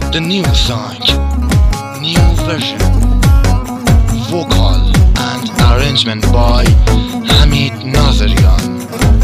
The new song, new version, vocal and arrangement by Hamid Nazarian.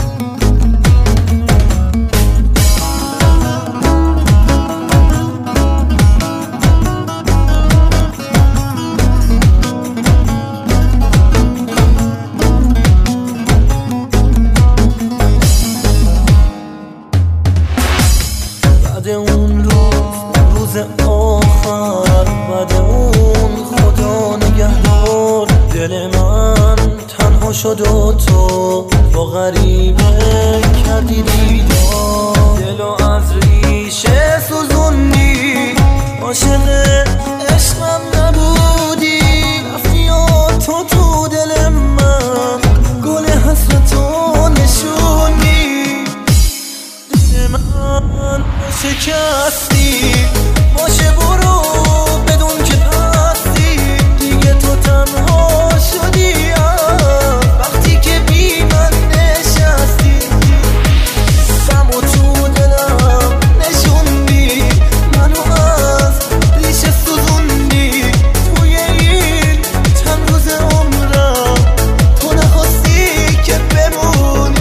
بعد اون روز آخر، بعد اون خدا نگهدار، دل من تنها شد و تو با غریبه کردی دیدار. دلو از ریشه سوزوندی، عاشق عشقم نبودی، رفتی و تو دل من گل حسرتو نشوندی. دل من شکستی، باشه برو بدون که پستی، دیگه تو تنها شدی وقتی که بی من نشستی. غم و تو دلم نشوندی، منو از ریشه سوزوندی. توی این چند روز عمرم تو نخواستی که بمونی.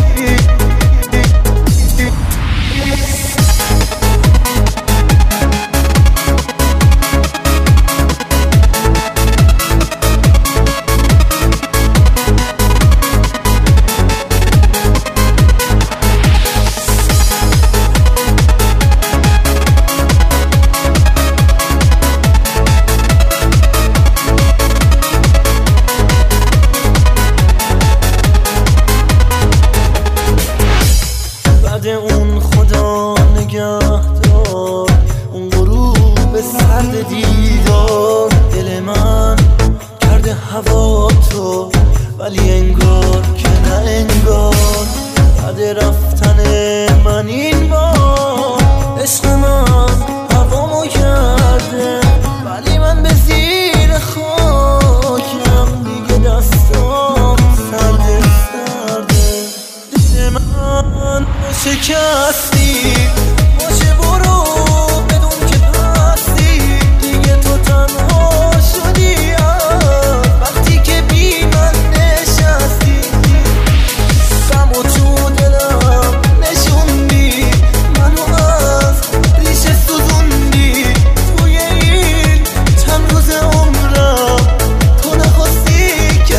بعد اون خدا نگهدار، اون غروب سرد دیدار، دل من کرده هوا تو، ولی انگار که نه انگار. بعد رفتن من این بار، عشق من هوامو کرده، ولی من به زیر خاکم، دیگه دستام سرده سرده. دل من شکستی، باشه برو بدون که پستی، دیگه تو تنها شدی وقتی که بی من نشستی. غم و تو دلم نشوندی، منو از ریشه سوزوندی. توی این چند روز عمرم تو نخواستی که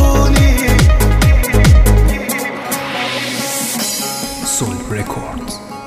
بمونی. Soul Records.